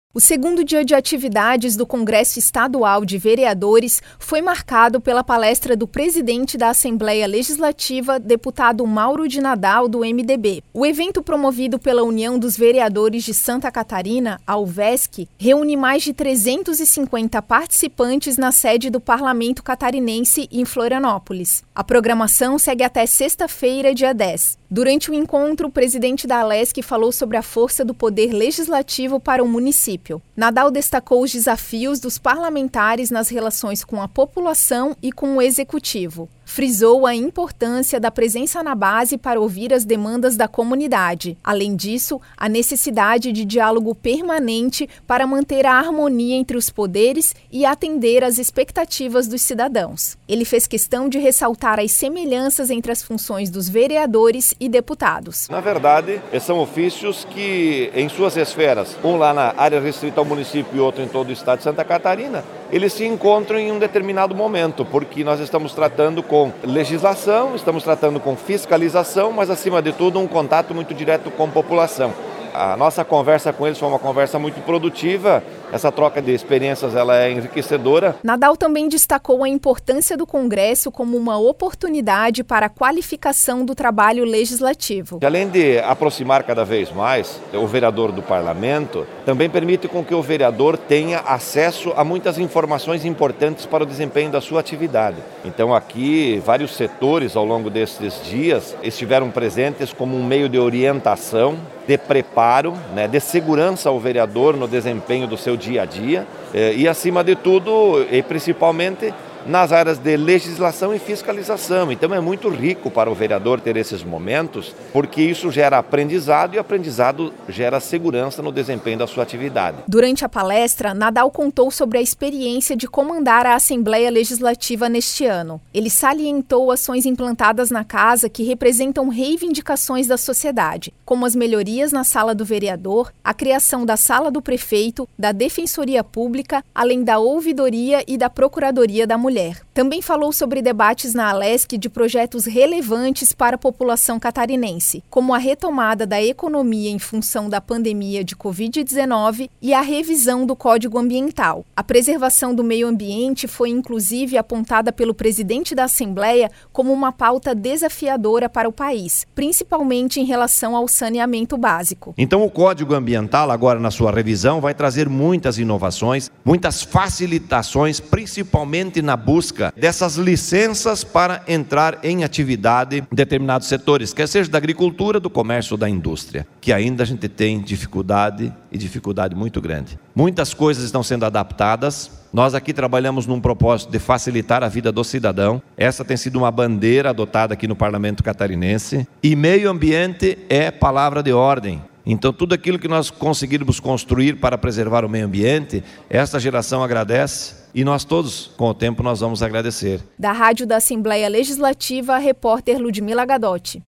O segundo dia de atividades do Congresso Estadual de Vereadores foi marcado pela palestra do presidente da Assembleia Legislativa, deputado Mauro de Nadal, do MDB. O evento, promovido pela União dos Vereadores de Santa Catarina, a UVESC, reúne mais de 350 participantes na sede do Parlamento Catarinense, em Florianópolis. A programação segue até sexta-feira, dia 10. Durante o encontro, o presidente da ALESC falou sobre a força do poder legislativo para o município. Nadal destacou os desafios dos parlamentares nas relações com a população e com o executivo. Frisou a importância da presença na base para ouvir as demandas da comunidade. Além disso, a necessidade de diálogo permanente para manter a harmonia entre os poderes e atender às expectativas dos cidadãos. Ele fez questão de ressaltar as semelhanças entre as funções dos vereadores e deputados. Na verdade, são ofícios que, em suas esferas, um lá na área restrita ao município e outro em todo o estado de Santa Catarina, eles se encontram em um determinado momento, porque nós estamos tratando com legislação, estamos tratando com fiscalização, mas acima de tudo um contato muito direto com a população. A nossa conversa com eles foi uma conversa muito produtiva. Essa troca de experiências ela é enriquecedora. Nadal também destacou a importância do Congresso como uma oportunidade para a qualificação do trabalho legislativo. Além de aproximar cada vez mais o vereador do parlamento, também permite com que o vereador tenha acesso a muitas informações importantes para o desempenho da sua atividade. Então aqui vários setores ao longo desses dias estiveram presentes como um meio de orientação, de preparo, de segurança ao vereador no desempenho do seu dia a dia e, acima de tudo, e principalmente nas áreas de legislação e fiscalização. Então é muito rico para o vereador ter esses momentos, porque isso gera aprendizado e aprendizado gera segurança no desempenho da sua atividade. Durante a palestra, Nadal contou sobre a experiência de comandar a Assembleia Legislativa neste ano. Ele salientou ações implantadas na casa que representam reivindicações da sociedade, como as melhorias na Sala do Vereador, a criação da Sala do Prefeito, da Defensoria Pública, além da Ouvidoria e da Procuradoria da Mulher. Também falou sobre debates na ALESC de projetos relevantes para a população catarinense, como a retomada da economia em função da pandemia de Covid-19 e a revisão do Código Ambiental. A preservação do meio ambiente foi inclusive apontada pelo presidente da Assembleia como uma pauta desafiadora para o país, principalmente em relação ao saneamento básico. Então o Código Ambiental, agora na sua revisão, vai trazer muitas inovações, muitas facilitações, principalmente na busca dessas licenças para entrar em atividade em determinados setores, quer seja da agricultura, do comércio ou da indústria, que ainda a gente tem dificuldade e dificuldade muito grande. Muitas coisas estão sendo adaptadas. Nós aqui trabalhamos num propósito de facilitar a vida do cidadão. Essa tem sido uma bandeira adotada aqui no Parlamento Catarinense. E meio ambiente é palavra de ordem. Então, tudo aquilo que nós conseguirmos construir para preservar o meio ambiente, esta geração agradece e nós todos, com o tempo, nós vamos agradecer. Da Rádio da Assembleia Legislativa, a repórter Ludmila Gadotti.